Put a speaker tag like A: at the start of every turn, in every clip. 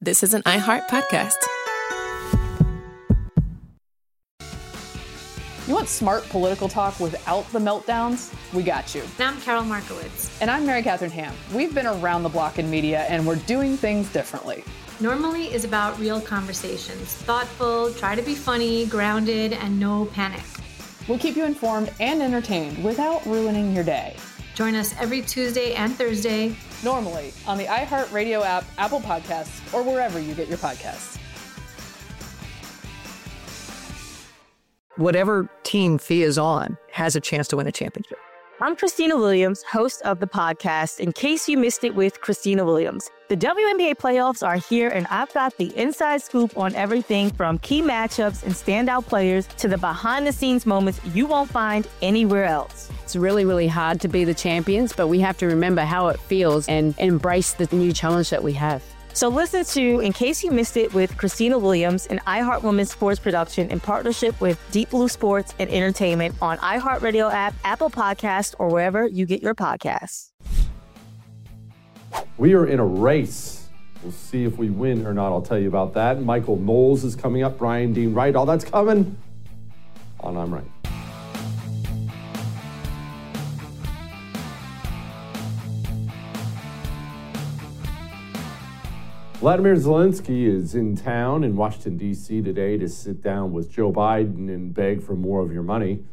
A: this is an iHeart podcast.
B: You want smart political talk without the meltdowns? We got you.
C: And I'm Carol Markowitz.
B: And I'm Mary Catherine Ham. We've been around the block in media, and we're doing things differently.
C: Normally is about real conversations. Thoughtful, try to be funny, grounded, and no panic.
B: We'll keep you informed and entertained without ruining your day.
C: Join us every Tuesday and Thursday.
B: Normally on the iHeartRadio app, Apple Podcasts, or wherever you get your podcasts.
D: Whatever team Thea is on has a chance to win a championship.
E: I'm Christina Williams, host of the podcast, In Case You Missed It with Christina Williams. The WNBA playoffs are here, and I've got the inside scoop on everything from key matchups and standout players to the behind-the-scenes moments you won't find anywhere else.
F: It's really, really hard to be the champions, but we have to remember how it feels and embrace the new challenge that we have.
E: So listen to In Case You Missed It with Christina Williams, an iHeart Women's Sports production in partnership with Deep Blue Sports and Entertainment on iHeartRadio app, Apple Podcasts, or wherever you get your podcasts.
G: We are in a race. We'll see if we win or not. I'll tell you about that. Michael Knowles is coming up. Brian Dean Wright. All that's coming on I'm Right. Vladimir Zelensky is in town in Washington, D.C. today to sit down with Joe Biden and beg for more of your money.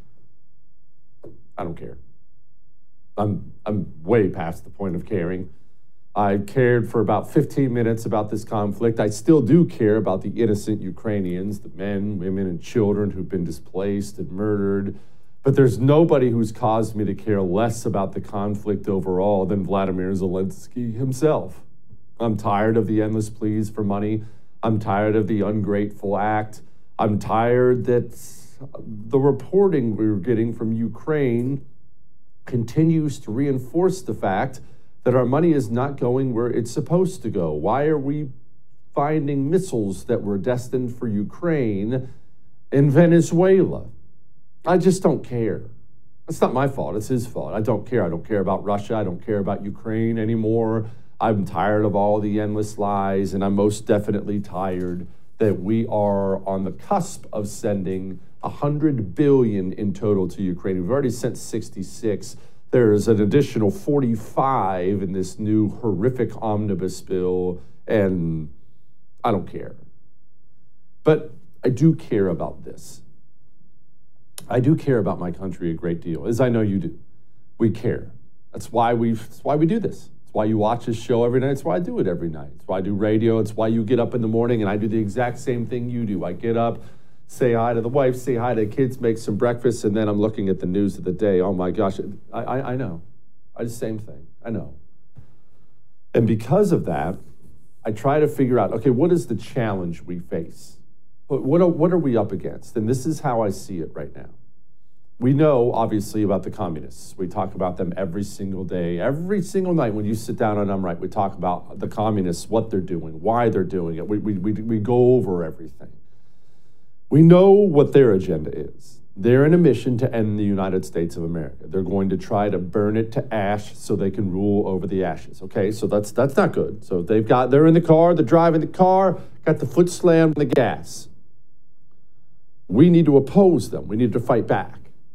G: I don't care. I'm way past the point of caring. I cared for about 15 minutes about this conflict. I still do care about the innocent Ukrainians, the men, women, and children who've been displaced and murdered. But there's nobody who's caused me to care less about the conflict overall than Vladimir Zelensky himself. I'm tired of the endless pleas for money. I'm tired of the ungrateful act. I'm tired that the reporting we're getting from Ukraine continues to reinforce the fact that our money is not going where it's supposed to go. Why are we finding missiles that were destined for Ukraine in Venezuela? I just don't care. It's not my fault. It's his fault. I don't care. I don't care about Russia. I don't care about Ukraine anymore. I'm tired of all the endless lies, and I'm most definitely tired that we are on the cusp of sending $100 billion in total to Ukraine. We've already sent 66. There's an additional 45 in this new horrific omnibus bill, and I don't care. But I do care about this. I do care about my country a great deal, as I know you do. We care. That's why we do this. It's why you watch this show every night. It's why I do it every night. It's why I do radio. It's why you get up in the morning and I do the exact same thing you do. I get up, say hi to the wife, say hi to the kids, make some breakfast, and then I'm looking at the news of the day. Oh my gosh, I know. I do the same thing. I know. And because of that, I try to figure out, okay, what is the challenge we face? What are we up against? And this is how I see it right now. We know, obviously, about the communists. We talk about them every single day. Every single night when you sit down on I'm Right, we talk about the communists, what they're doing, why they're doing it. We go over everything. We know what their agenda is. They're in a mission to end the United States of America. They're going to try to burn it to ash so they can rule over the ashes. Okay, so that's not good. So they're in the car, they're driving the car, got the foot slammed on the gas. We need to oppose them. We need to fight back.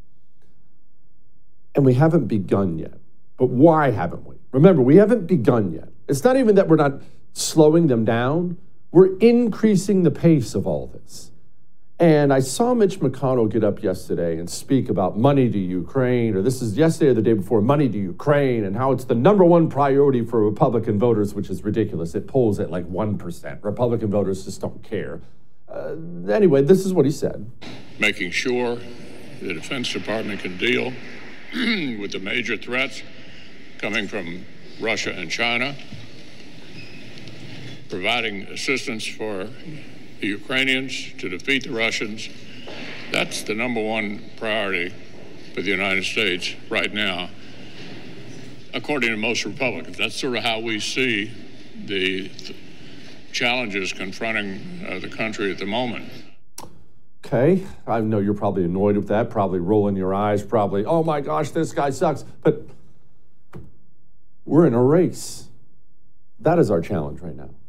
G: And we haven't begun yet. But why haven't we? Remember, we haven't begun yet. It's not even that we're not slowing them down. We're increasing the pace of all this. And I saw Mitch McConnell get up yesterday and speak about money to Ukraine, or this is yesterday or the day before, money to Ukraine, and how it's the number one priority for Republican voters, which is ridiculous. It polls at like 1%. Republican voters just don't care. Anyway, this is what he said.
H: Making sure the Defense Department can deal with the major threats coming from Russia and China, providing assistance for the Ukrainians to defeat the Russians. That's the number one priority for the United States right now, according to most Republicans. That's sort of how we see the challenges confronting the country at the moment.
G: Okay, I know you're probably annoyed with that, probably rolling your eyes, probably, oh my gosh, this guy sucks. But we're in a race. That is our challenge right now.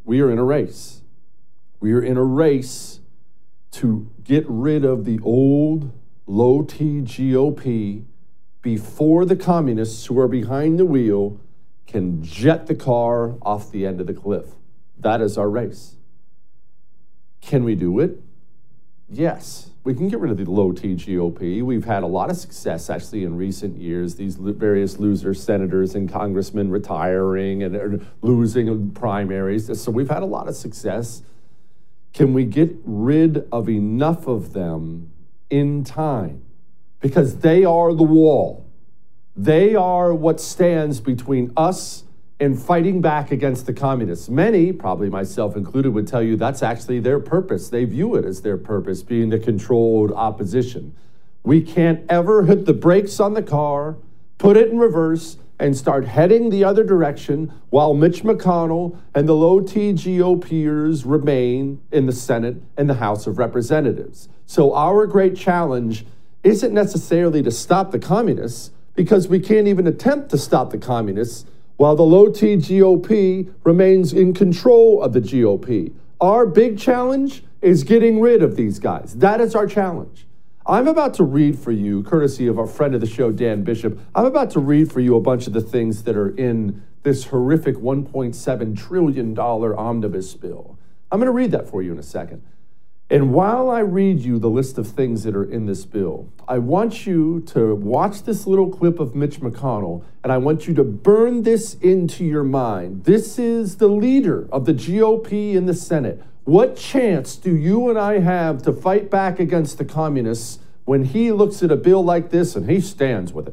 G: we are in a race. We are in a race to get rid of the old low-T GOP before the communists who are behind the wheel can jet the car off the end of the cliff. That is our race. Can we do it? Yes. We can get rid of the low-T GOP. We've had a lot of success, actually, in recent years. These various loser senators and congressmen retiring and losing in primaries. So we've had a lot of success. Can we get rid of enough of them in time? Because they are the wall. They are what stands between us and fighting back against the communists. Many, probably myself included, would tell you that's actually their purpose. They view it as their purpose, being the controlled opposition. We can't ever hit the brakes on the car, put it in reverse, and start heading the other direction while Mitch McConnell and the low-T GOPers remain in the Senate and the House of Representatives. So our great challenge isn't necessarily to stop the communists, because we can't even attempt to stop the communists while the low-T GOP remains in control of the GOP. Our big challenge is getting rid of these guys. That is our challenge. I'm about to read for you, courtesy of our friend of the show, Dan Bishop, I'm about to read for you a bunch of the things that are in this horrific $1.7 trillion omnibus bill. I'm going to read that for you in a second. And while I read you the list of things that are in this bill, I want you to watch this little clip of Mitch McConnell, and I want you to burn this into your mind. This is the leader of the GOP in the Senate. What chance do you and I have to fight back against the communists when he looks at a bill like this and he stands with it?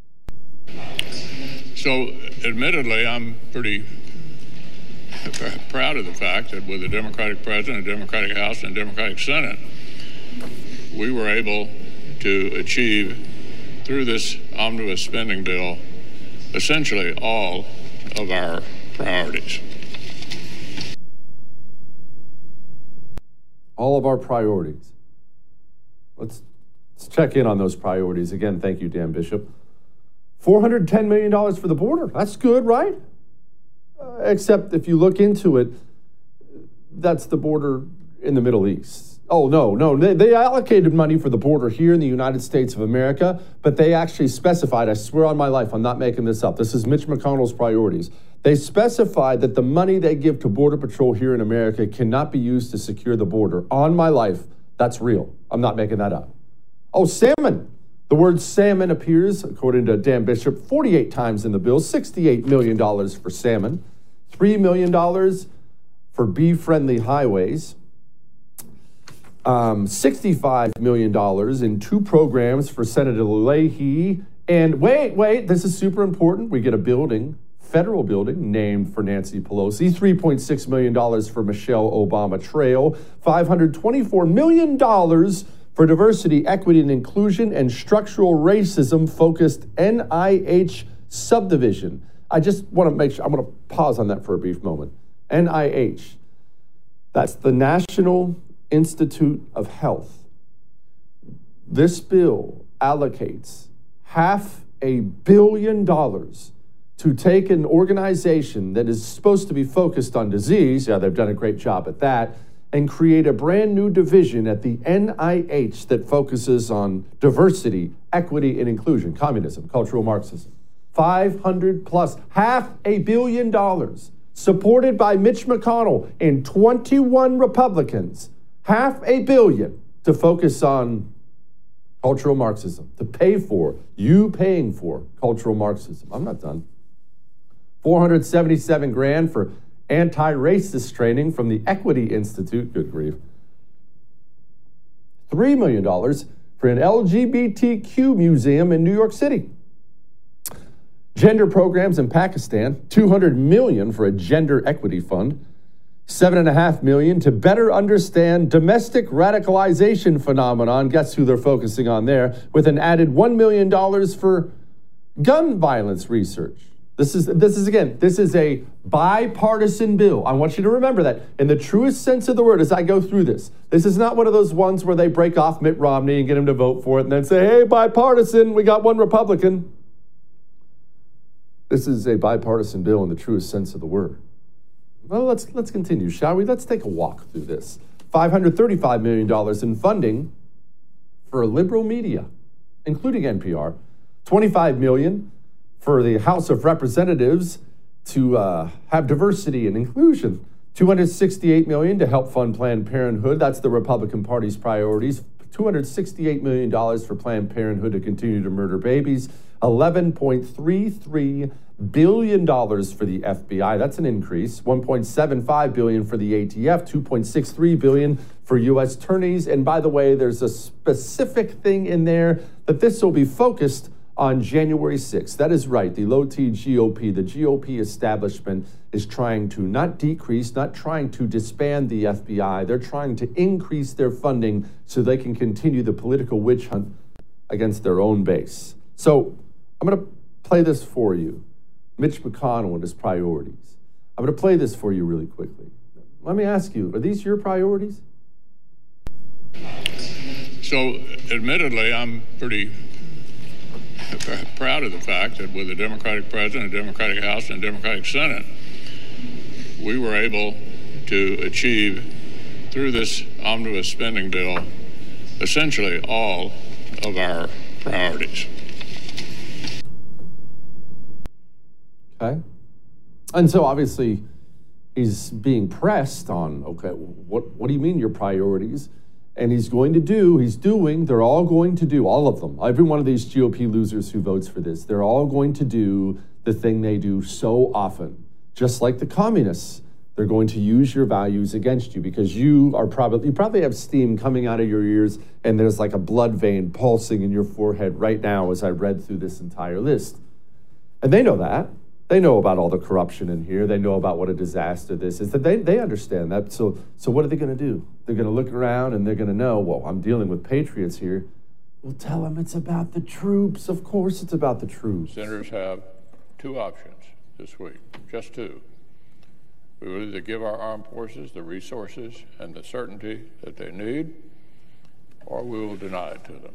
H: So, admittedly, I'm pretty proud of the fact that with a Democratic president, a Democratic House, and a Democratic Senate, we were able to achieve, through this omnibus spending bill, essentially all of our priorities.
G: All of our priorities. Let's check in on those priorities. Again, thank you, Dan Bishop. $410 million for the border. That's good, right? Except if you look into it, that's the border in the Middle East. Oh, no. They allocated money for the border here in the United States of America, but they actually specified, I swear on my life, I'm not making this up. This is Mitch McConnell's priorities. They specified that the money they give to Border Patrol here in America cannot be used to secure the border. On my life, that's real. I'm not making that up. Oh, salmon. The word salmon appears, according to Dan Bishop, 48 times in the bill, $68 million for salmon, $3 million for bee-friendly highways, $65 million in 2 programs for Senator Leahy, and wait, this is super important. We get a building, federal building, named for Nancy Pelosi, $3.6 million for Michelle Obama Trail, $524 million for diversity, equity, and inclusion, and structural racism-focused NIH subdivision. I just want to make sure, I'm going to pause on that for a brief moment. NIH, that's the National Institute of Health. This bill allocates $500 million to take an organization that is supposed to be focused on disease, yeah, they've done a great job at that, and create a brand new division at the NIH that focuses on diversity, equity, and inclusion, communism, cultural Marxism. 500 plus, $500 million, supported by Mitch McConnell and 21 Republicans, $500 million to focus on cultural Marxism, to pay for, you paying for cultural Marxism. I'm not done. $477,000 for anti-racist training from the Equity Institute, good grief. $3 million for an LGBTQ museum in New York City. Gender programs in Pakistan, $200 million for a gender equity fund. $7.5 million to better understand domestic radicalization phenomenon. Guess who they're focusing on there? With an added $1 million for gun violence research. This is a bipartisan bill. I want you to remember that in the truest sense of the word as I go through this. This is not one of those ones where they break off Mitt Romney and get him to vote for it and then say, hey, bipartisan, we got one Republican. This is a bipartisan bill in the truest sense of the word. Well, let's continue, shall we? Let's take a walk through this. $535 million in funding for liberal media, including NPR. $25 million for the House of Representatives to have diversity and inclusion. $268 million to help fund Planned Parenthood. That's the Republican Party's priorities. $268 million for Planned Parenthood to continue to murder babies. $11.33 billion for the FBI. That's an increase. $1.75 billion for the ATF. $2.63 billion for U.S. attorneys. And by the way, there's a specific thing in there that this will be focused on January 6th. That is right. The low-T GOP, the GOP establishment, is trying to not decrease, not trying to disband the FBI. They're trying to increase their funding so they can continue the political witch hunt against their own base. So I'm going to play this for you. Mitch McConnell and his priorities. I'm going to play this for you really quickly. Let me ask you, are these your priorities?
H: So, admittedly, I'm pretty proud of the fact that with a Democratic president, a Democratic House, and a Democratic Senate, we were able to achieve, through this omnibus spending bill, essentially all of our priorities.
G: Okay. And so obviously he's being pressed on, okay, what do you mean your priorities? And he's doing, they're all going to do, all of them, every one of these GOP losers who votes for this, they're all going to do the thing they do so often. Just like the communists, they're going to use your values against you because you probably have steam coming out of your ears and there's like a blood vein pulsing in your forehead right now as I read through this entire list. And they know that. They know about all the corruption in here. They know about what a disaster this is. That they understand that. So what are they going to do? They're going to look around and they're going to know, well, I'm dealing with patriots here. We'll tell them it's about the troops. Of course it's about the troops.
H: Senators have two options this week, just two. We will either give our armed forces the resources and the certainty that they need, or we will deny it to them.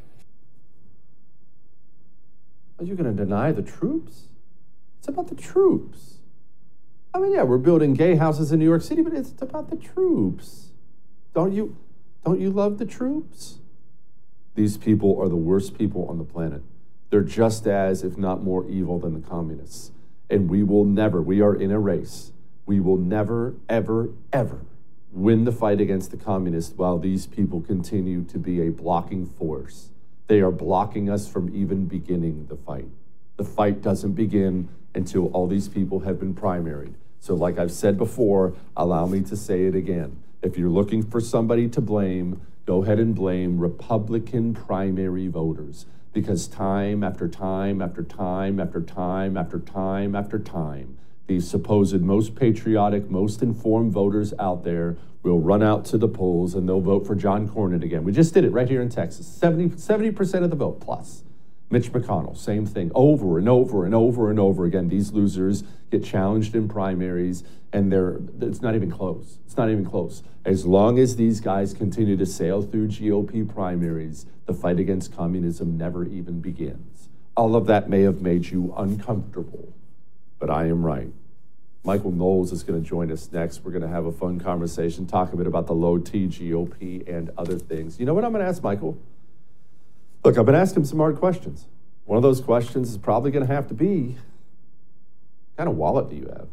G: Are you going to deny the troops? It's about the troops. I mean, yeah, we're building gay houses in New York City, but it's about the troops. Don't you love the troops? These people are the worst people on the planet. They're just as, if not more evil than the communists. And we are in a race. We will never, ever, ever win the fight against the communists while these people continue to be a blocking force. They are blocking us from even beginning the fight. The fight doesn't begin until all these people have been primaried. So like I've said before, allow me to say it again. If you're looking for somebody to blame, go ahead and blame Republican primary voters, because time after time after time after time after time after time, these supposed most patriotic, most informed voters out there will run out to the polls and they'll vote for John Cornyn again. We just did it right here in Texas. 70% of the vote plus. Mitch McConnell, same thing, over and over and over and over again. These losers get challenged in primaries, and it's not even close. It's not even close. As long as these guys continue to sail through GOP primaries, the fight against communism never even begins. All of that may have made you uncomfortable, but I am right. Michael Knowles is going to join us next. We're going to have a fun conversation, talk a bit about the low-T GOP and other things. You know what I'm going to ask Michael? Look, I've been asking him some hard questions. One of those questions is probably going to have to be, what kind of wallet do you have?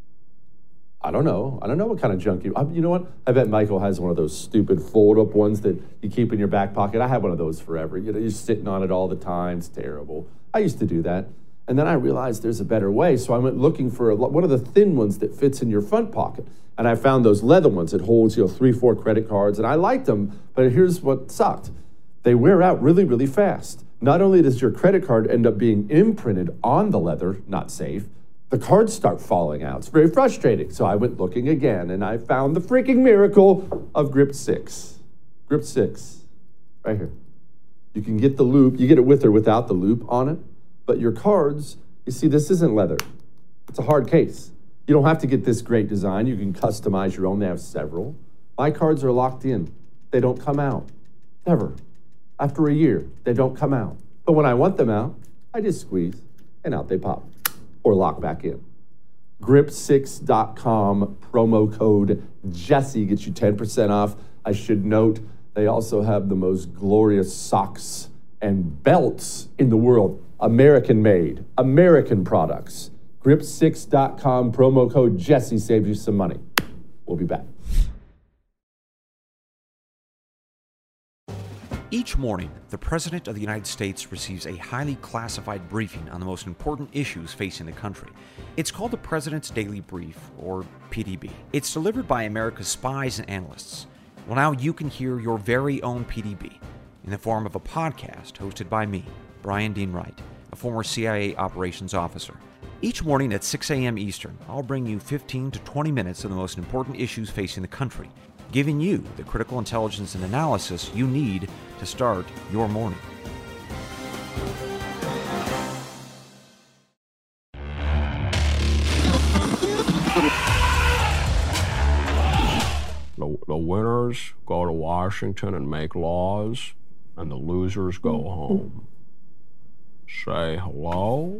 G: I don't know. I don't know what kind of junk you know what? I bet Michael has one of those stupid fold-up ones that you keep in your back pocket. I had one of those forever. You know, you're sitting on it all the time. It's terrible. I used to do that. And then I realized there's a better way. So I went looking for one of the thin ones that fits in your front pocket. And I found those leather ones that holds, 3-4 credit cards. And I liked them, but here's what sucked. They wear out really, really fast. Not only does your credit card end up being imprinted on the leather, not safe, the cards start falling out. It's very frustrating. So I went looking again, and I found the freaking miracle of Grip 6. Grip 6, right here. You can get the loop. You get it with or without the loop on it. But your cards, you see, this isn't leather. It's a hard case. You don't have to get this great design. You can customize your own. They have several. My cards are locked in. They don't come out, ever. After a year, they don't come out. But when I want them out, I just squeeze, and out they pop, or lock back in. Grip6.com, promo code Jesse gets you 10% off. I should note, they also have the most glorious socks and belts in the world. American made, American products. Grip6.com, promo code Jesse saves you some money. We'll be back.
A: Each morning, the President of the United States receives a highly classified briefing on the most important issues facing the country. It's called the President's Daily Brief, or PDB. It's delivered by America's spies and analysts. Well, now you can hear your very own PDB in the form of a podcast hosted by me, Brian Dean Wright, a former CIA operations officer. Each morning at 6 a.m. Eastern, I'll bring you 15 to 20 minutes of the most important issues facing the country, giving you the critical intelligence and analysis you need to start your morning.
I: The winners go to Washington and make laws, and the losers go home. Say hello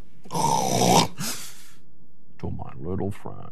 I: to my little friend.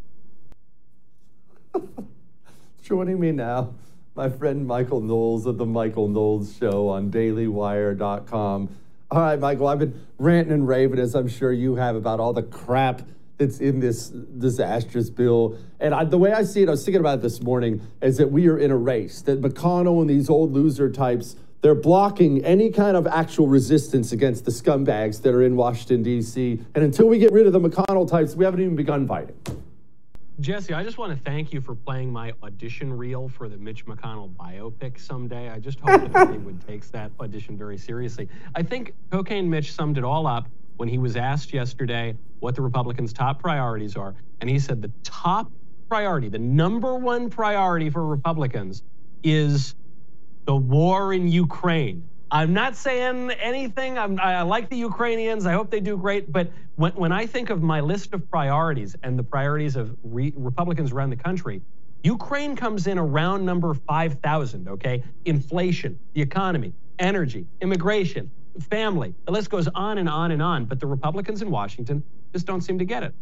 G: Joining me now, my friend Michael Knowles of The Michael Knowles Show on dailywire.com. All right, Michael, I've been ranting and raving, as I'm sure you have, about all the crap that's in this disastrous bill. And the way I see it, I was thinking about it this morning, is that we are in a race, that McConnell and these old loser types, they're blocking any kind of actual resistance against the scumbags that are in Washington, D.C. And until we get rid of the McConnell types, we haven't even begun fighting.
J: Jesse, I just want to thank you for playing my audition reel for the Mitch McConnell biopic someday. I just hope that Hollywood takes that audition very seriously. I think Cocaine Mitch summed it all up when he was asked yesterday what the Republicans' top priorities are. And he said the top priority, the number one priority for Republicans is the war in Ukraine. I'm not saying anything. I like the Ukrainians. I hope they do great. But when I think of my list of priorities and the priorities of Republicans around the country, Ukraine comes in around number 5,000, okay? Inflation, the economy, energy, immigration, family. The list goes on and on and on. But the Republicans in Washington just don't seem to get it.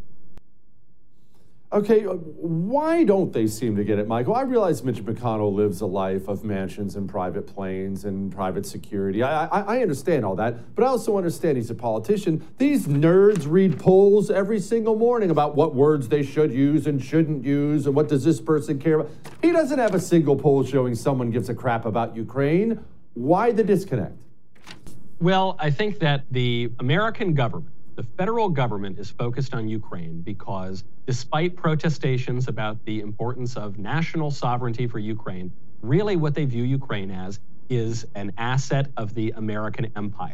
G: Okay, why don't they seem to get it, Michael? I realize Mitch McConnell lives a life of mansions and private planes and private security. I understand all that, but I also understand he's a politician. These nerds read polls every single morning about what words they should use and shouldn't use and what does this person care about. He doesn't have a single poll showing someone gives a crap about Ukraine. Why the disconnect?
J: Well, I think that the American government, the federal government, is focused on Ukraine because despite protestations about the importance of national sovereignty for Ukraine, really what they view Ukraine as is an asset of the American empire.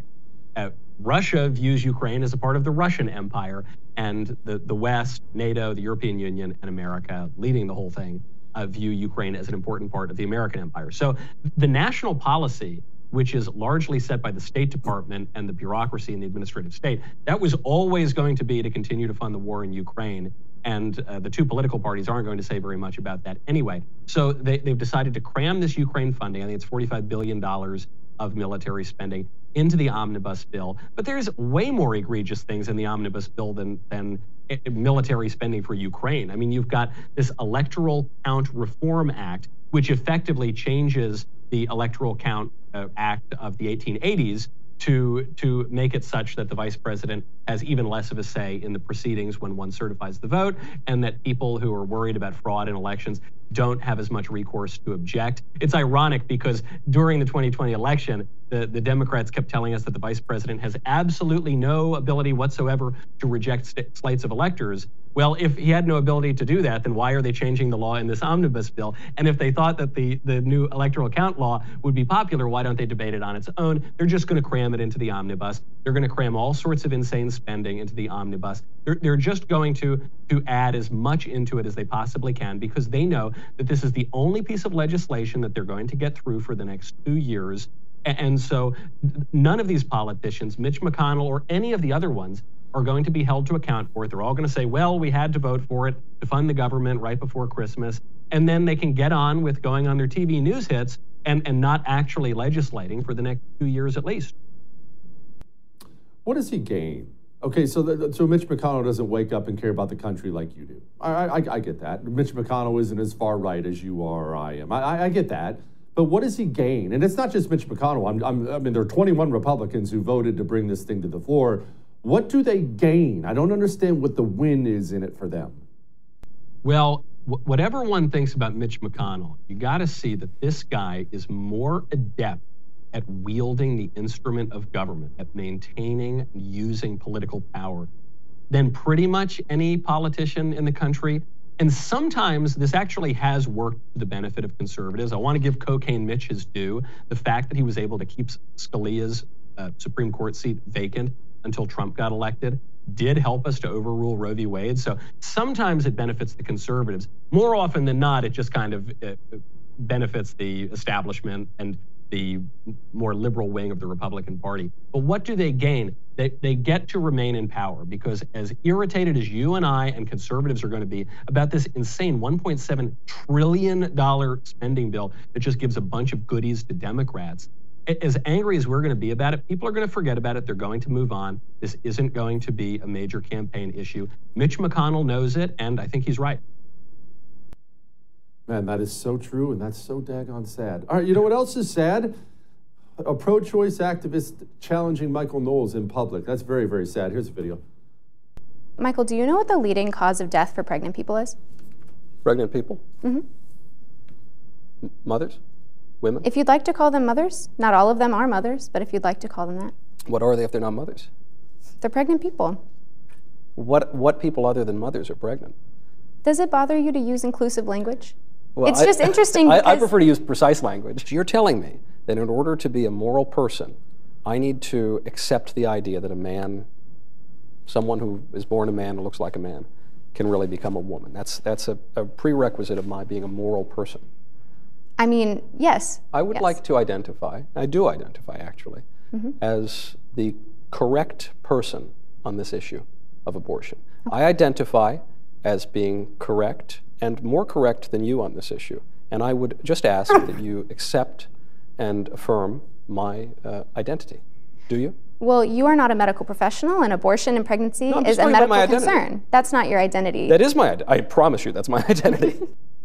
J: Russia views Ukraine as a part of the Russian empire, and the West, NATO, the European Union, and America, leading the whole thing, view Ukraine as an important part of the American empire. So the national policy, which is largely set by the State Department and the bureaucracy in the administrative state, that was always going to be to continue to fund the war in Ukraine. And the two political parties aren't going to say very much about that anyway. So they've decided to cram this Ukraine funding, I think it's $45 billion of military spending, into the omnibus bill. But there's way more egregious things in the omnibus bill than military spending for Ukraine. I mean, you've got this Electoral Count Reform Act, which effectively changes the Electoral Count Act of the 1880s to make it such that the vice president has even less of a say in the proceedings when one certifies the vote, and that people who are worried about fraud in elections don't have as much recourse to object. It's ironic because during the 2020 election, the Democrats kept telling us that the vice president has absolutely no ability whatsoever to reject slates of electors. Well, if he had no ability to do that, then why are they changing the law in this omnibus bill? And if they thought that the new electoral count law would be popular, why don't they debate it on its own? They're just going to cram it into the omnibus. They're going to cram all sorts of insane spending into the omnibus. They're just going to add as much into it as they possibly can because they know that this is the only piece of legislation that they're going to get through for the next 2 years. And so none of these politicians, Mitch McConnell or any of the other ones, are going to be held to account for it. They're all going to say, well, we had to vote for it to fund the government right before Christmas. And then they can get on with going on their TV news hits and not actually legislating for the next 2 years at least.
G: What does he gain Okay, so Mitch McConnell doesn't wake up and care about the country like you do. I get that. Mitch McConnell isn't as far right as you are or I am. I get that. But what does he gain? And it's not just Mitch McConnell. I mean, there are 21 Republicans who voted to bring this thing to the floor. What do they gain? I don't understand what the win is in it for them.
J: Well, whatever one thinks about Mitch McConnell, you got to see that this guy is more adept at wielding the instrument of government, at maintaining and using political power than pretty much any politician in the country. And sometimes this actually has worked to the benefit of conservatives. I want to give Cocaine Mitch his due. The fact that he was able to keep Scalia's Supreme Court seat vacant until Trump got elected did help us to overrule Roe v. Wade. So sometimes it benefits the conservatives. More often than not, it just kind of benefits the establishment and the more liberal wing of the Republican Party. But what do they gain? They get to remain in power, because as irritated as you and I and conservatives are going to be about this insane $1.7 trillion spending bill that just gives a bunch of goodies to Democrats, as angry as we're going to be about it, people are going to forget about it. They're going to move on. This isn't going to be a major campaign issue. Mitch McConnell knows it, and I think he's right.
G: Man, that is so true, and that's so daggone sad. All right, you know what else is sad? A pro-choice activist challenging Michael Knowles in public. That's very, very sad. Here's a video.
K: Michael, do you know what the leading cause of death for pregnant people is?
L: Pregnant people?
K: Mm-hmm.
L: Mothers? Women?
K: If you'd like to call them mothers, not all of them are mothers, but if you'd like to call them that.
L: What are they if they're not mothers?
K: They're pregnant people.
L: What people other than mothers are pregnant?
K: Does it bother you to use inclusive language?
L: Well,
K: it's just interesting because
L: I prefer to use precise language. You're telling me that in order to be a moral person, I need to accept the idea that a man, someone who is born a man and looks like a man, can really become a woman. That's a prerequisite of my being a moral person.
K: I mean, yes.
L: I would like to identify, I do identify actually, as the correct person on this issue of abortion. Okay. I identify as being correct and more correct than you on this issue. And I would just ask that you accept and affirm my identity. Do you?
K: Well, you are not a medical professional, and abortion and pregnancy is a medical concern. That's not your identity.
L: That is my identity. I promise you, that's my identity.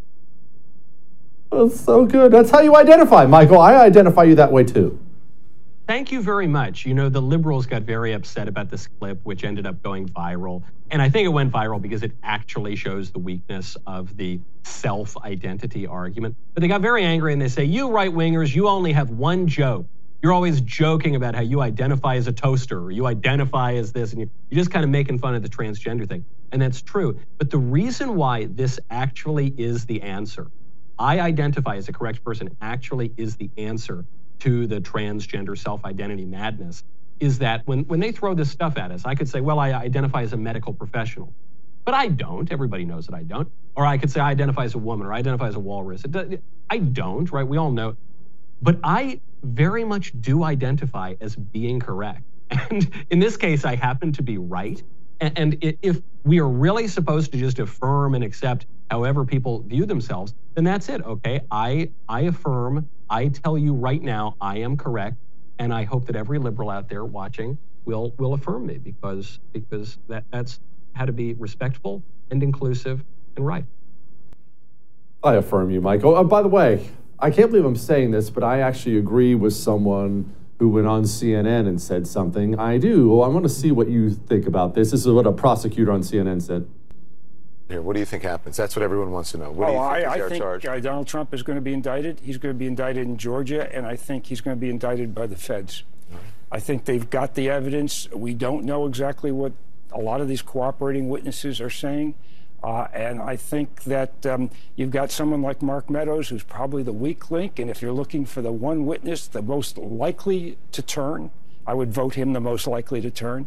G: That's so good. That's how you identify, Michael. I identify you that way too.
J: Thank you very much. You know, the liberals got very upset about this clip, which ended up going viral. And I think it went viral because it actually shows the weakness of the self-identity argument. But they got very angry and they say, you right-wingers, you only have one joke. You're always joking about how you identify as a toaster or you identify as this, and you're just kind of making fun of the transgender thing. And that's true. But the reason why this actually is the answer, I identify as a correct person, actually is the answer to the transgender self-identity madness, is that when they throw this stuff at us, I could say, well, I identify as a medical professional. But I don't. Everybody knows that I don't. Or I could say I identify as a woman, or I identify as a walrus. I don't, right? We all know. But I very much do identify as being correct. And in this case, I happen to be right. And if we are really supposed to just affirm and accept however people view themselves, then that's it, okay? I affirm, I tell you right now, I am correct, and I hope that every liberal out there watching will affirm me, because that's how to be respectful and inclusive and right.
G: I affirm you, Michael. Oh, by the way, I can't believe I'm saying this, but I actually agree with someone who went on CNN and said something. I do. Well, I want to see what you think about this. This is what a prosecutor on CNN said.
M: Here, what do you think happens? That's what everyone wants to know. What do you think is their charge?
N: I think Donald Trump is going to be indicted. He's going to be indicted in Georgia, and I think he's going to be indicted by the feds. Right. I think they've got the evidence. We don't know exactly what a lot of these cooperating witnesses are saying. And I think that you've got someone like Mark Meadows, who's probably the weak link. And if you're looking for the one witness, the most likely to turn, I would vote him the most likely to turn.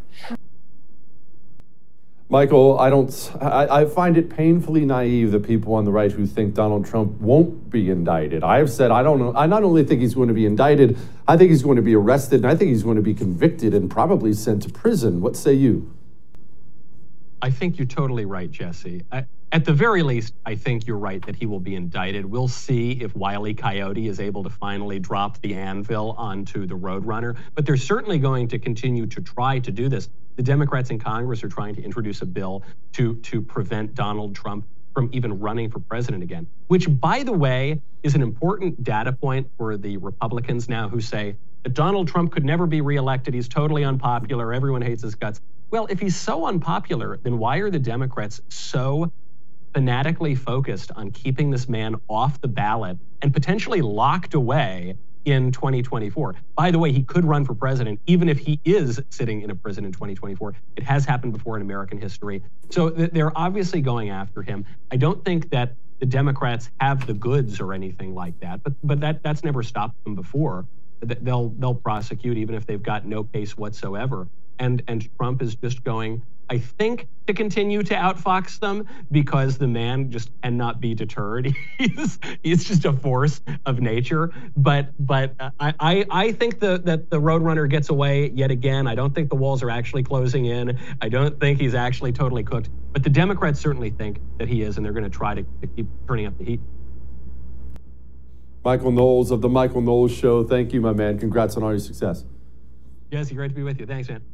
G: Michael, I find it painfully naive that people on the right who think Donald Trump won't be indicted. I have said, I don't know. I not only think he's going to be indicted, I think he's going to be arrested, and I think he's going to be convicted and probably sent to prison. What say you?
J: I think you're totally right, Jesse. At the very least, I think you're right that he will be indicted. We'll see if Wile E. Coyote is able to finally drop the anvil onto the Roadrunner. But they're certainly going to continue to try to do this. The Democrats in Congress are trying to introduce a bill to prevent Donald Trump from even running for president again, which, by the way, is an important data point for the Republicans now who say that Donald Trump could never be reelected. He's totally unpopular. Everyone hates his guts. Well, if he's so unpopular, then why are the Democrats so fanatically focused on keeping this man off the ballot and potentially locked away in 2024? By the way, he could run for president even if he is sitting in a prison in 2024. It has happened before in American history. So they're obviously going after him. I don't think that the Democrats have the goods or anything like that, but that's never stopped them before. They'll prosecute even if they've got no case whatsoever. And Trump is just going, I think, to continue to outfox them because the man just cannot be deterred. He's just a force of nature. But I think that the Roadrunner gets away yet again. I don't think the walls are actually closing in. I don't think he's actually totally cooked. But the Democrats certainly think that he is, and they're going to try to keep turning up the heat.
G: Michael Knowles of the Michael Knowles Show. Thank you, my man. Congrats on all your success.
J: Jesse, great to be with you. Thanks, man.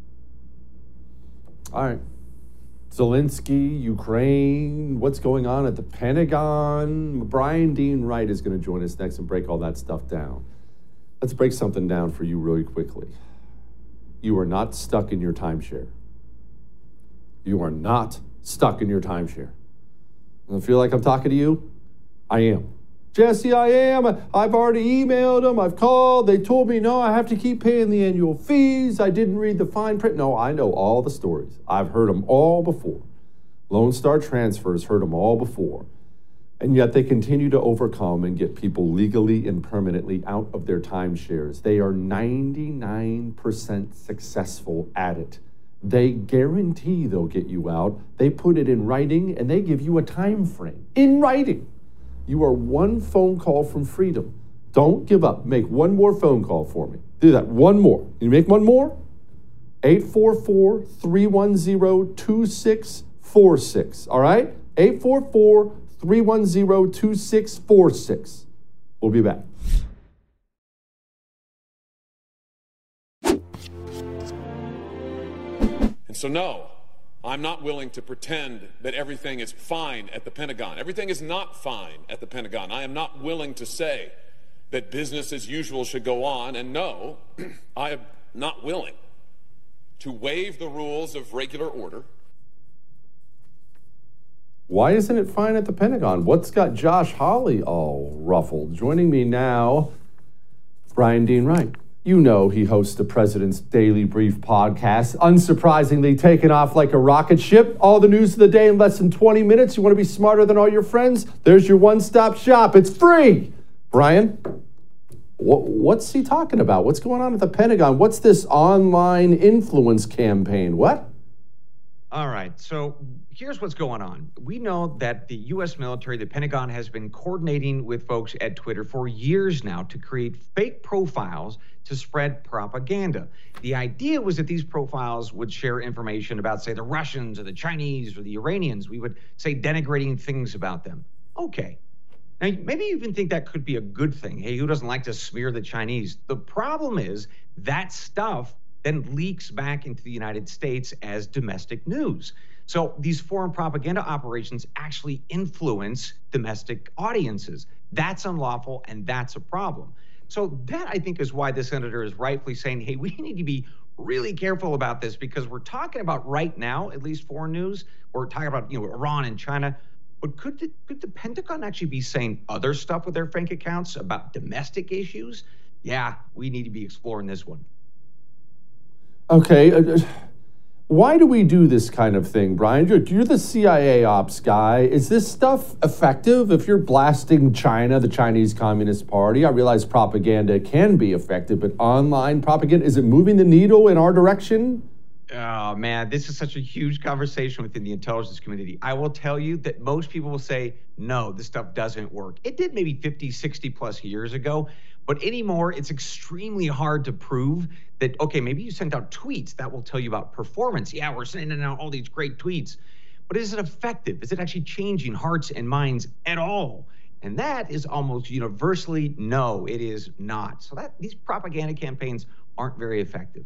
G: All right. Zelensky, Ukraine, what's going on at the Pentagon? Brian Dean Wright is going to join us next and break all that stuff down. Let's break something down for you really quickly. You are not stuck in your timeshare. You are not stuck in your timeshare. I feel like I'm talking to you? I am. Jesse, I am. I've already emailed them. I've called. They told me, no, I have to keep paying the annual fees. I didn't read the fine print. No, I know all the stories. I've heard them all before. Lone Star Transfers heard them all before. And yet they continue to overcome and get people legally and permanently out of their timeshares. They are 99% successful at it. They guarantee they'll get you out. They put it in writing, and they give you a time frame in writing. You are one phone call from freedom. Don't give up. Make one more phone call for me. Do that. One more. You make one more? 844-310-2646. All right? 844-310-2646. We'll be back.
O: And so, no, I'm not willing to pretend that everything is fine at the Pentagon. Everything is not fine at the Pentagon. I am not willing to say that business as usual should go on. And no, I am not willing to waive the rules of regular order.
G: Why isn't it fine at the Pentagon? What's got Josh Hawley all ruffled? Joining me now, Brian Dean Wright. You know he hosts the President's Daily Brief podcast, unsurprisingly taken off like a rocket ship. All the news of the day in less than 20 minutes. You want to be smarter than all your friends? There's your one-stop shop. It's free. Brian, what's he talking about? What's going on at the Pentagon? What's this online influence campaign? What?
A: All right, so here's what's going on. We know that the U.S. military, the Pentagon, has been coordinating with folks at Twitter for years now to create fake profiles to spread propaganda. The idea was that these profiles would share information about, say, the Russians or the Chinese or the Iranians. We would say denigrating things about them. Okay. Now, maybe you even think that could be a good thing. Hey, who doesn't like to smear the Chinese? The problem is that stuff then leaks back into the United States as domestic news. So these foreign propaganda operations actually influence domestic audiences. That's unlawful, and that's a problem. So that, I think, is why the senator is rightfully saying, hey, we need to be really careful about this because we're talking about right now, at least foreign news, we're talking about, Iran and China. But could the Pentagon actually be saying other stuff with their bank accounts about domestic issues? Yeah, we need to be exploring this one.
G: Okay, why do we do this kind of thing, Brian? You're the CIA ops guy. Is this stuff effective? If you're blasting China, the Chinese Communist Party, I realize propaganda can be effective, but online propaganda, is it moving the needle in our direction?
A: Oh, man, this is such a huge conversation within the intelligence community. I will tell you that most people will say, no, this stuff doesn't work. It did maybe 50, 60 plus years ago, but anymore, it's extremely hard to prove that, okay, maybe you sent out tweets that will tell you about performance. Yeah, we're sending out all these great tweets. But is it effective? Is it actually changing hearts and minds at all? And that is almost universally no, it is not. So these propaganda campaigns aren't very effective.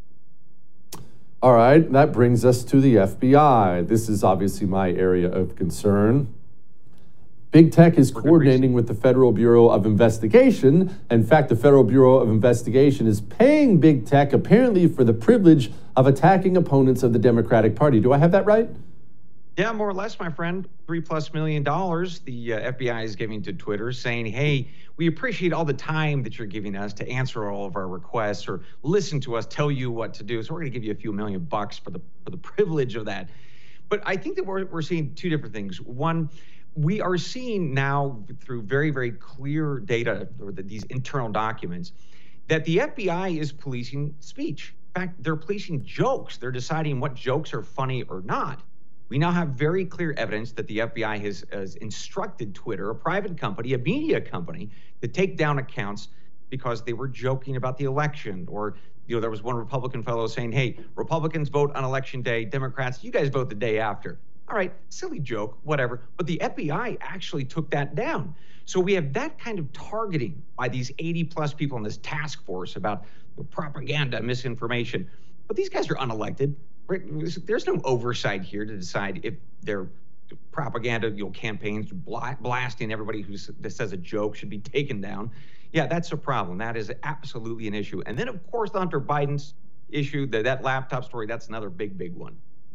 G: All right, that brings us to the FBI. This is obviously my area of concern. Big Tech is coordinating with the Federal Bureau of Investigation. In fact, the Federal Bureau of Investigation is paying Big Tech apparently for the privilege of attacking opponents of the Democratic Party. Do I have that right?
A: Yeah, more or less, my friend. $3+ million the FBI is giving to Twitter, saying, hey, we appreciate all the time that you're giving us to answer all of our requests or listen to us tell you what to do. So we're going to give you a few $1 million for the privilege of that. But I think that we're seeing two different things. One, we are seeing now through very, very clear data or these internal documents that the FBI is policing speech. In fact, they're policing jokes. They're deciding what jokes are funny or not. We now have very clear evidence that the FBI has instructed Twitter, a private company, a media company, to take down accounts because they were joking about the election. Or, there was one Republican fellow saying, hey, Republicans vote on election day, Democrats, you guys vote the day after. All right, silly joke, whatever. But the FBI actually took that down. So we have that kind of targeting by these 80+ people in this task force about propaganda, misinformation. But these guys are unelected. There's no oversight here to decide if their propaganda campaigns blasting everybody that says a joke should be taken down. Yeah, that's a problem. That is absolutely an issue. And then, of course, the Hunter Biden's issue, that laptop story, that's another big, big one.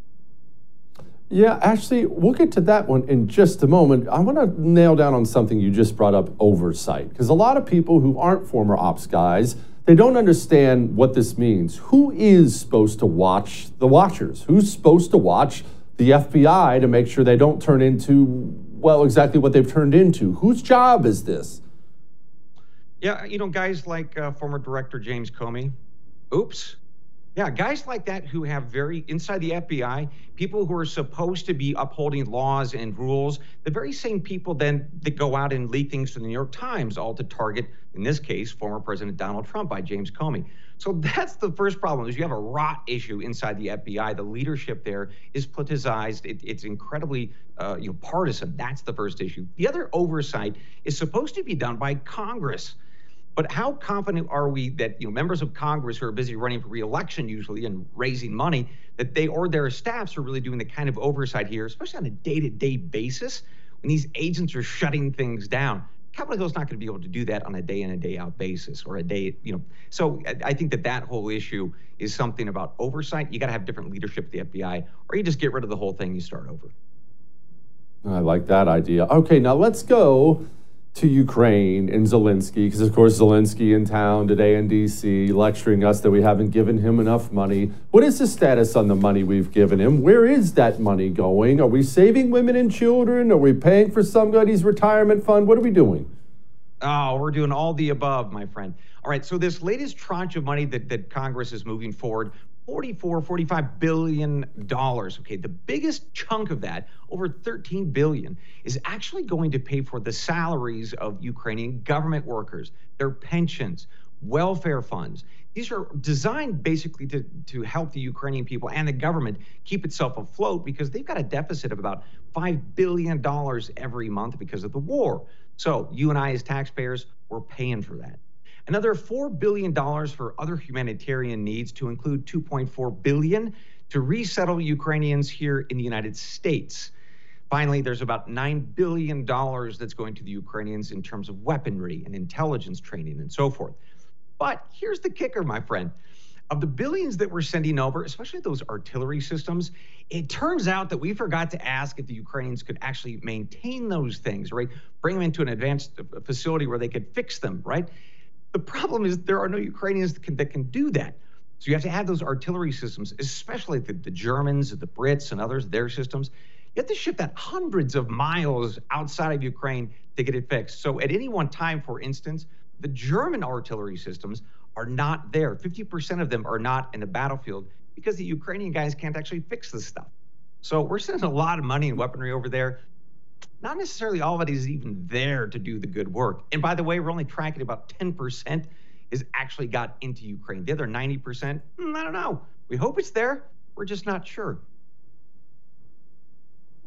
G: Yeah, actually, we'll get to that one in just a moment. I want to nail down on something you just brought up, oversight. Because a lot of people who aren't former ops guys, they don't understand what this means. Who is supposed to watch the watchers? Who's supposed to watch the FBI to make sure they don't turn into, well, exactly what they've turned into? Whose job is this?
A: Yeah, guys like former director James Comey. Oops. Yeah, guys like that who have inside the FBI, people who are supposed to be upholding laws and rules, the very same people then that go out and leak things to the New York Times, all to target, in this case, former President Donald Trump by James Comey. So that's the first problem, is you have a rot issue inside the FBI. The leadership there is politicized. It's incredibly partisan. That's the first issue. The other oversight is supposed to be done by Congress. But how confident are we that members of Congress who are busy running for re-election usually and raising money, that they or their staffs are really doing the kind of oversight here, especially on a day-to-day basis when these agents are shutting things down? Capitol Hill's not going to be able to do that on a day in and day out basis or a day, So I think that whole issue is something about oversight. You got to have different leadership at the FBI, or you just get rid of the whole thing, you start over.
G: I like that idea. Okay, now let's go to Ukraine and Zelensky, because of course Zelensky in town today in D.C. lecturing us that we haven't given him enough money. What is the status on the money we've given him? Where is that money going? Are we saving women and children? Are we paying for somebody's retirement fund? What are we doing?
A: Oh, we're doing all the above, my friend. All right, so this latest tranche of money that Congress is moving forward, $45 billion. Okay, the biggest chunk of that, over $13 billion, is actually going to pay for the salaries of Ukrainian government workers, their pensions, welfare funds. These are designed basically to help the Ukrainian people and the government keep itself afloat because they've got a deficit of about $5 billion every month because of the war. So you and I as taxpayers, we're paying for that. Another $4 billion for other humanitarian needs, to include $2.4 billion to resettle Ukrainians here in the United States. Finally, there's about $9 billion that's going to the Ukrainians in terms of weaponry and intelligence training and so forth. But here's the kicker, my friend. Of the billions that we're sending over, especially those artillery systems, it turns out that we forgot to ask if the Ukrainians could actually maintain those things, right? Bring them into an advanced facility where they could fix them, right? The problem is there are no Ukrainians that can do that. So you have to have those artillery systems, especially the Germans, the Brits, and others, their systems. You have to ship that hundreds of miles outside of Ukraine to get it fixed. So at any one time, for instance, the German artillery systems are not there. 50% of them are not in the battlefield because the Ukrainian guys can't actually fix this stuff. So we're sending a lot of money and weaponry over there. Not necessarily all of it is even there to do the good work. And by the way, we're only tracking about 10% is actually got into Ukraine. The other 90%, I don't know. We hope it's there. We're just not sure.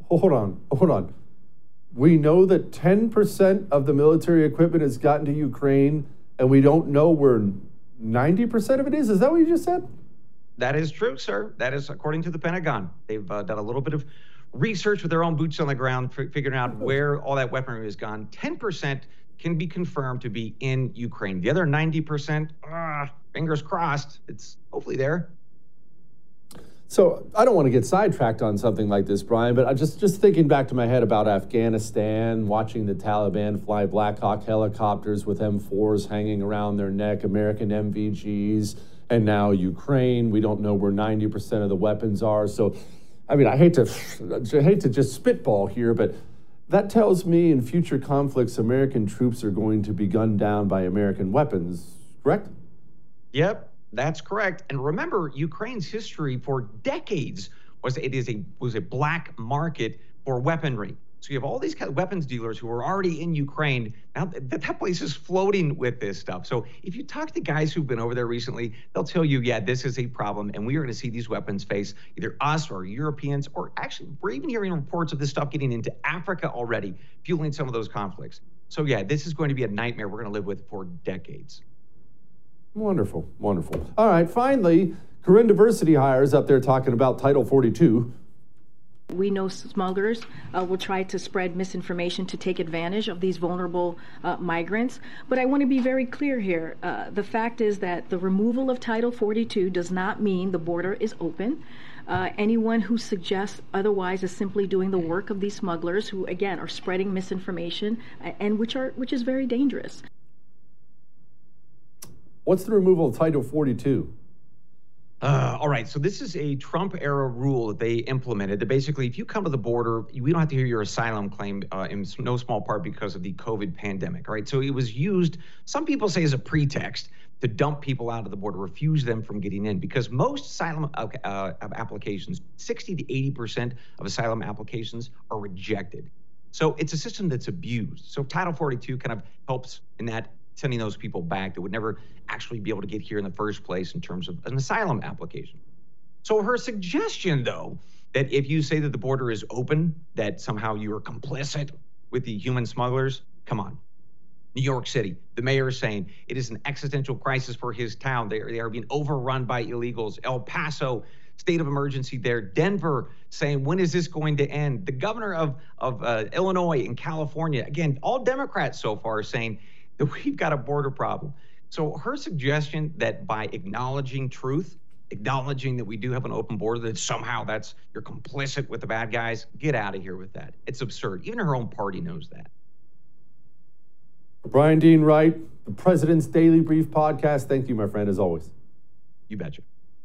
G: hold on. We know that 10% of the military equipment has gotten to Ukraine, and we don't know where 90% of it is? Is that what you just said?
A: That is true, sir. That is according to the Pentagon. They've done a little bit of research with their own boots on the ground, figuring out where all that weaponry has gone. 10% can be confirmed to be in Ukraine. The other 90%, fingers crossed, it's hopefully there.
G: So I don't want to get sidetracked on something like this, Brian, but I just thinking back to my head about Afghanistan, watching the Taliban fly Black Hawk helicopters with M4s hanging around their neck, American MVGs, and now Ukraine. We don't know where 90% of the weapons are. So, I mean, I hate to just spitball here, but that tells me in future conflicts, American troops are going to be gunned down by American weapons, correct?
A: Yep. That's correct. And remember, Ukraine's history for decades was a black market for weaponry. So you have all these kind of weapons dealers who are already in Ukraine. Now that place is floating with this stuff. So if you talk to guys who've been over there recently, they'll tell you, yeah, this is a problem. And we are going to see these weapons face either us or Europeans, or actually we're even hearing reports of this stuff getting into Africa already, fueling some of those conflicts. So yeah, this is going to be a nightmare we're going to live with for decades.
G: Wonderful. All right, finally, Corinne Diversity Hires up there talking about Title 42.
P: We know smugglers will try to spread misinformation to take advantage of these vulnerable migrants. But I want to be very clear here. The fact is that the removal of Title 42 does not mean the border is open. Anyone who suggests otherwise is simply doing the work of these smugglers who, again, are spreading misinformation and which is very dangerous.
G: What's the removal of Title 42?
A: All right, so this is a Trump-era rule that they implemented. That basically, if you come to the border, we don't have to hear your asylum claim in no small part because of the COVID pandemic, all right? So it was used, some people say, as a pretext to dump people out of the border, refuse them from getting in, because most asylum applications, 60 to 80% of asylum applications are rejected. So it's a system that's abused. So Title 42 kind of helps in that, sending those people back that would never actually be able to get here in the first place in terms of an asylum application. So her suggestion, though, that if you say that the border is open, that somehow you are complicit with the human smugglers, come on. New York City, the mayor is saying it is an existential crisis for his town. They are being overrun by illegals. El Paso, state of emergency there. Denver saying, when is this going to end? The governor of Illinois and California, again, all Democrats so far, are saying that we've got a border problem. So her suggestion that by acknowledging truth, acknowledging that we do have an open border, that somehow you're complicit with the bad guys, get out of here with that. It's absurd. Even her own party knows that.
G: Brian Dean Wright, the President's Daily Brief podcast. Thank you, my friend, as always.
A: You betcha.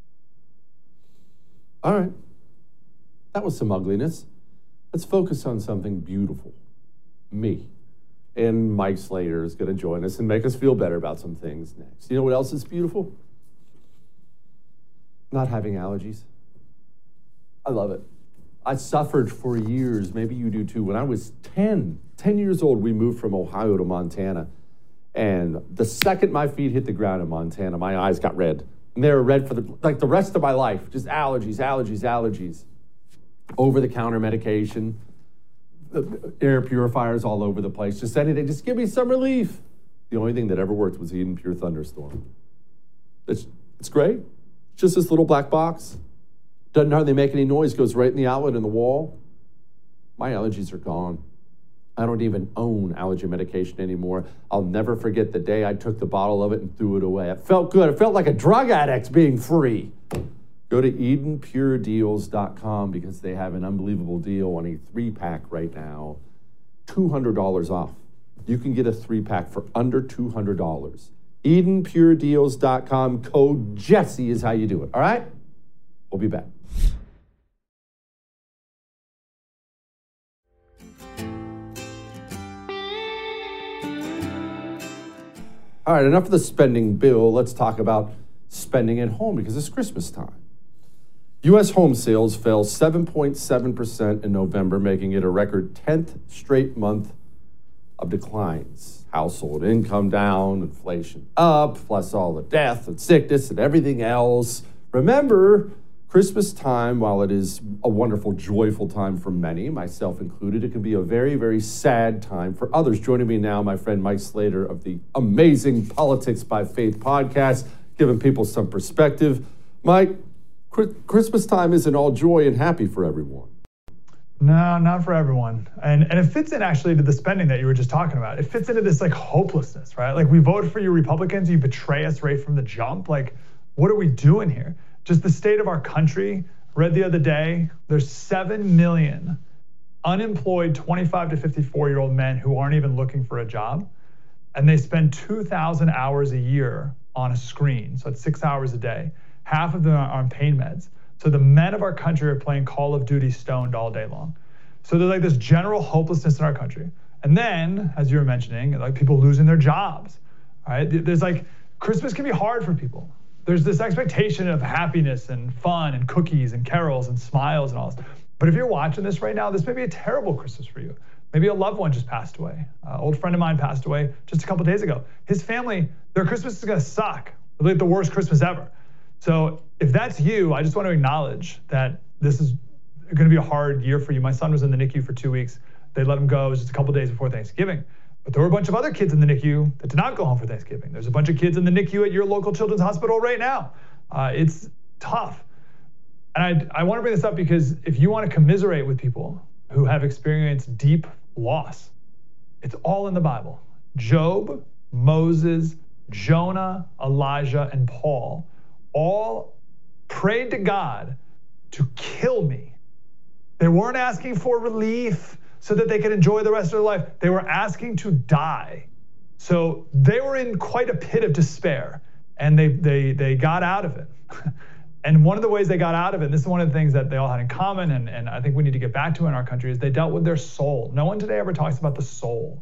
G: All right. That was some ugliness. Let's focus on something beautiful. Me. And Mike Slater is going to join us and make us feel better about some things next. You know what else is beautiful? Not having allergies. I love it. I suffered for years. Maybe you do too. When I was 10 years old, we moved from Ohio to Montana. And the second my feet hit the ground in Montana, my eyes got red. And they were red for the rest of my life. Just allergies. Over-the-counter medication. Air purifiers all over the place. Just anything. Just give me some relief. The only thing that ever worked was the Eden Pure Thunderstorm. It's great. It's just this little black box. Doesn't hardly make any noise. Goes right in the outlet in the wall. My allergies are gone. I don't even own allergy medication anymore. I'll never forget the day I took the bottle of it and threw it away. It felt good. It felt like a drug addict being free. Go to EdenPureDeals.com because they have an unbelievable deal on a 3-pack right now. $200 off. You can get a 3-pack for under $200. EdenPureDeals.com. Code Jesse is how you do it. All right? We'll be back. All right, enough of the spending bill. Let's talk about spending at home because it's Christmas time. U.S. home sales fell 7.7% in November, making it a record 10th straight month of declines. Household income down, inflation up, plus all the death and sickness and everything else. Remember, Christmas time, while it is a wonderful, joyful time for many, myself included, it can be a very, very sad time for others. Joining me now, my friend Mike Slater of the amazing Politics by Faith podcast, giving people some perspective. Mike, Christmas time isn't all joy and happy for everyone.
Q: No, not for everyone. And it fits in actually to the spending that you were just talking about. It fits into this like hopelessness, right? Like we voted for you Republicans, you betray us right from the jump. Like, what are we doing here? Just the state of our country. Read the other day, there's 7 million unemployed 25 to 54-year-old men who aren't even looking for a job. And they spend 2,000 hours a year on a screen. So it's 6 hours a day. Half of them are on pain meds. So the men of our country are playing Call of Duty stoned all day long. So there's like this general hopelessness in our country. And then, as you were mentioning, like people losing their jobs, right? There's like, Christmas can be hard for people. There's this expectation of happiness and fun and cookies and carols and smiles and all this. But if you're watching this right now, this may be a terrible Christmas for you. Maybe a loved one just passed away. An old friend of mine passed away just a couple days ago. His family, their Christmas is gonna suck. It's like the worst Christmas ever. So if that's you, I just want to acknowledge that this is gonna be a hard year for you. My son was in the NICU for 2 weeks. They let him go. It was just a couple days before Thanksgiving. But there were a bunch of other kids in the NICU that did not go home for Thanksgiving. There's a bunch of kids in the NICU at your local children's hospital right now. It's tough. And I want to bring this up because if you want to commiserate with people who have experienced deep loss, it's all in the Bible. Job, Moses, Jonah, Elijah, and Paul all prayed to God to kill me. They weren't asking for relief so that they could enjoy the rest of their life. They were asking to die. So they were in quite a pit of despair, and they got out of it. And one of the ways they got out of it, and this is one of the things that they all had in common, and I think we need to get back to in our country, is they dealt with their soul. No one today ever talks about the soul.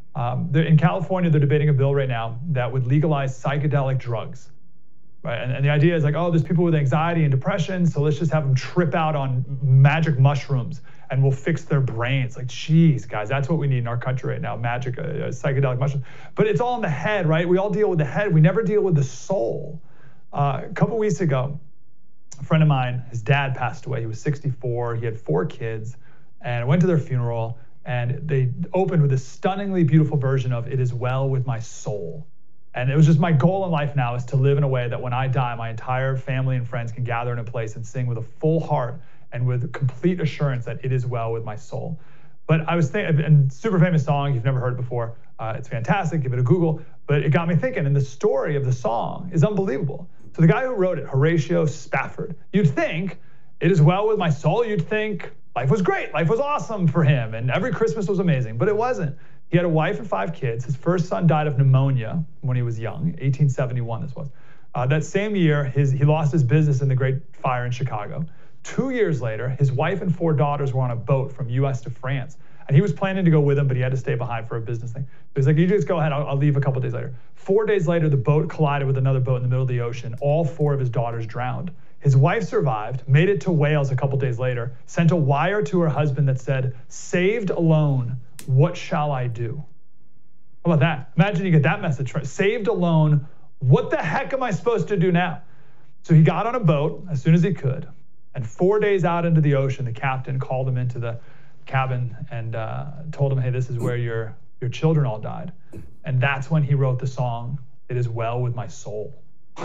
Q: In California, they're debating a bill right now that would legalize psychedelic drugs. Right? And the idea is like, oh, there's people with anxiety and depression, so let's just have them trip out on magic mushrooms and we'll fix their brains. Like, geez, guys, that's what we need in our country right now, magic, psychedelic mushrooms. But it's all in the head, right? We all deal with the head. We never deal with the soul. A couple weeks ago, a friend of mine, his dad passed away. He was 64. He had 4 kids. And I went to their funeral, and they opened with this stunningly beautiful version of "It Is Well With My Soul." And it was just my goal in life now is to live in a way that when I die, my entire family and friends can gather in a place and sing with a full heart and with complete assurance that it is well with my soul. But I was thinking, and super famous song, you've never heard it before. It's fantastic, give it a Google. But it got me thinking, and the story of the song is unbelievable. So the guy who wrote it, Horatio Spafford, you'd think, it is well with my soul, you'd think life was great, life was awesome for him, and every Christmas was amazing, but it wasn't. He had a wife and 5 kids. His first son died of pneumonia when he was young, 1871 this was. That same year, he lost his business in the Great Fire in Chicago. 2 years later, his wife and 4 daughters were on a boat from US to France. And he was planning to go with them, but he had to stay behind for a business thing. So he's like, you just go ahead, I'll leave a couple days later. 4 days later, the boat collided with another boat in the middle of the ocean. All 4 of his daughters drowned. His wife survived, made it to Wales a couple days later, sent a wire to her husband that said, "Saved alone, what shall I do?" How about that? Imagine you get that message, right? Saved alone, what the heck am I supposed to do now? So he got on a boat as soon as he could. And 4 days out into the ocean, the captain called him into the cabin and told him, hey, this is where your children all died. And that's when he wrote the song, "It Is Well With My Soul."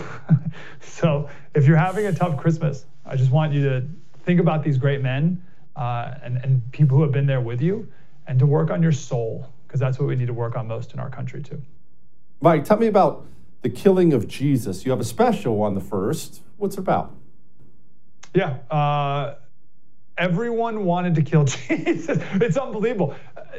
Q: So if you're having a tough Christmas, I just want you to think about these great men and people who have been there with you, and to work on your soul, because that's what we need to work on most in our country too.
G: Mike, tell me about the killing of Jesus. You have a special on the 1st. What's it about?
Q: Yeah, everyone wanted to kill Jesus. It's unbelievable.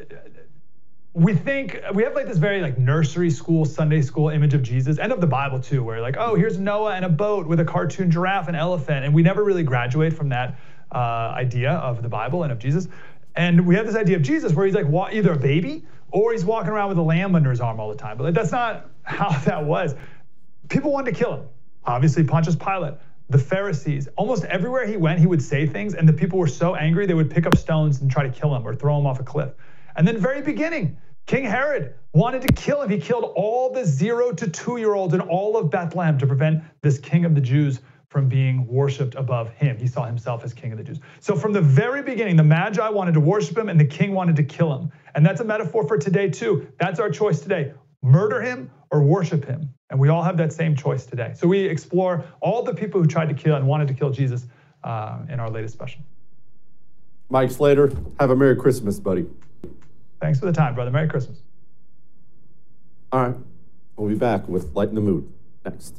Q: We have like this very like nursery school, Sunday school image of Jesus, and of the Bible too, where like, oh, here's Noah and a boat with a cartoon giraffe and elephant. And we never really graduate from that idea of the Bible and of Jesus. And we have this idea of Jesus where he's like either a baby or he's walking around with a lamb under his arm all the time. But like, that's not how that was. People wanted to kill him. Obviously, Pontius Pilate, the Pharisees, almost everywhere he went, he would say things, and the people were so angry they would pick up stones and try to kill him or throw him off a cliff. And then very beginning, King Herod wanted to kill him. He killed all the 0 to 2-year-olds in all of Bethlehem to prevent this king of the Jews from being worshipped above him. He saw himself as king of the Jews. So from the very beginning, the Magi wanted to worship him and the king wanted to kill him. And that's a metaphor for today too. That's our choice today. Murder him or worship him. And we all have that same choice today. So we explore all the people who tried to kill and wanted to kill Jesus in our latest special.
G: Mike Slater, have a Merry Christmas, buddy.
Q: Thanks for the time, brother. Merry Christmas.
G: All right. We'll be back with Lighten the Mood next.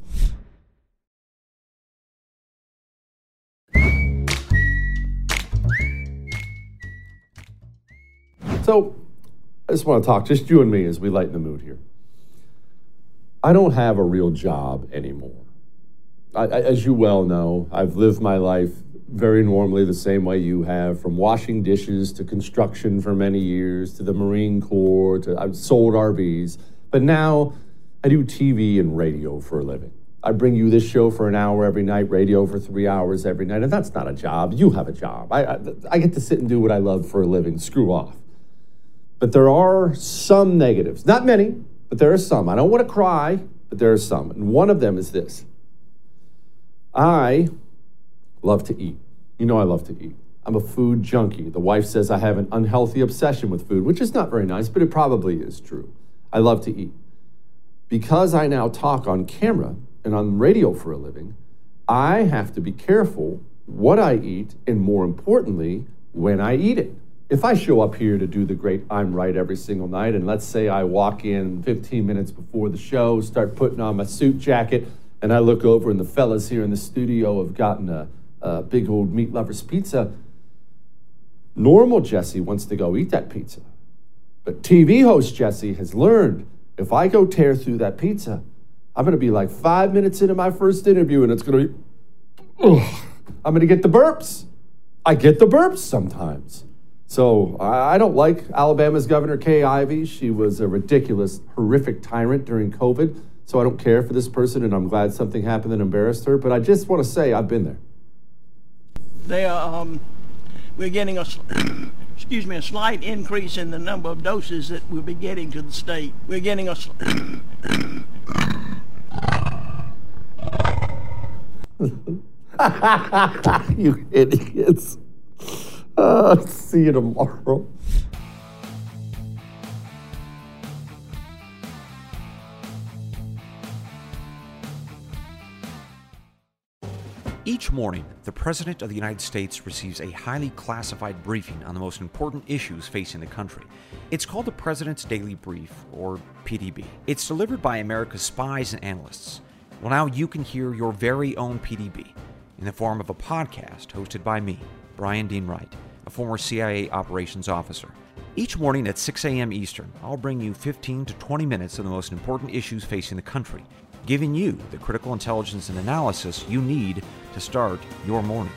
G: So, I just want to talk, just you and me, as we lighten the mood here. I don't have a real job anymore. As you well know, I've lived my life very normally the same way you have, from washing dishes to construction for many years, to the Marine Corps, to I've sold RVs. But now I do TV and radio for a living. I bring you this show for an hour every night, radio for 3 hours every night, and that's not a job. You have a job. I get to sit and do what I love for a living. Screw off. But there are some negatives. Not many, but there are some. I don't want to cry, but there are some. And one of them is this. I love to eat. You know I love to eat. I'm a food junkie. The wife says I have an unhealthy obsession with food, which is not very nice, but it probably is true. I love to eat. Because I now talk on camera and on radio for a living, I have to be careful what I eat and, more importantly, when I eat it. If I show up here to do the great I'm Right every single night, and let's say I walk in 15 minutes before the show, start putting on my suit jacket, and I look over and the fellas here in the studio have gotten a big old Meat Lovers pizza, normal Jesse wants to go eat that pizza. But TV host Jesse has learned if I go tear through that pizza, I'm going to be like 5 minutes into my first interview, and it's going to be, I'm going to get the burps. I get the burps sometimes. So I don't like Alabama's Governor Kay Ivey. She was a ridiculous, horrific tyrant during COVID. So I don't care for this person, and I'm glad something happened that embarrassed her. But I just want to say I've been there.
R: We're getting a slight increase in the number of doses that we'll be getting to the state. We're getting a
G: You idiots. See you tomorrow.
A: Each morning, the President of the United States receives a highly classified briefing on the most important issues facing the country. It's called the President's Daily Brief, or PDB. It's delivered by America's spies and analysts. Well, now you can hear your very own PDB in the form of a podcast hosted by me, Brian Dean Wright, a former CIA operations officer. Each morning at 6 a.m. Eastern, I'll bring you 15 to 20 minutes of the most important issues facing the country, giving you the critical intelligence and analysis you need to start your morning.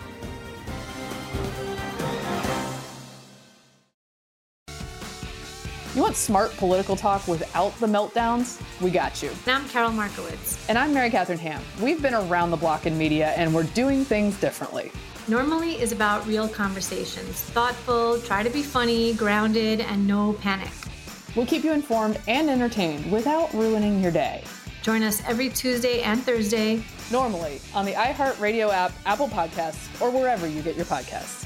B: You want smart political talk without the meltdowns? We got you.
C: And I'm Carol Markowitz.
B: And I'm Mary Catherine Ham. We've been around the block in media, and we're doing things differently.
C: Normally is about real conversations. Thoughtful, try to be funny, grounded, and no panic.
B: We'll keep you informed and entertained without ruining your day.
C: Join us every Tuesday and Thursday.
B: Normally on the iHeartRadio app, Apple Podcasts, or wherever you get your podcasts.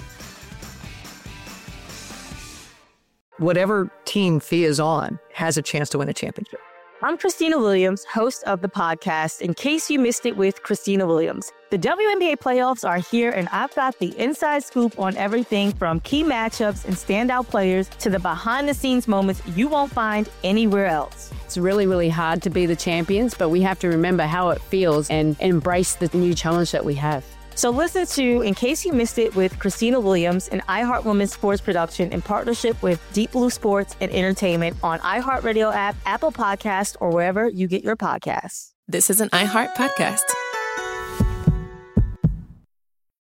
D: Whatever team Thea is on has a chance to win a championship.
E: I'm Christina Williams, host of the podcast, In Case You Missed It with Christina Williams. The WNBA playoffs are here, and I've got the inside scoop on everything from key matchups and standout players to the behind-the-scenes moments you won't find anywhere else.
F: It's really, really hard to be the champions, but we have to remember how it feels and embrace the new challenge that we have.
E: So listen to In Case You Missed It with Christina Williams, an iHeart Women's sports production in partnership with Deep Blue Sports and Entertainment on iHeartRadio app, Apple Podcasts, or wherever you get your podcasts.
S: This is an iHeart podcast.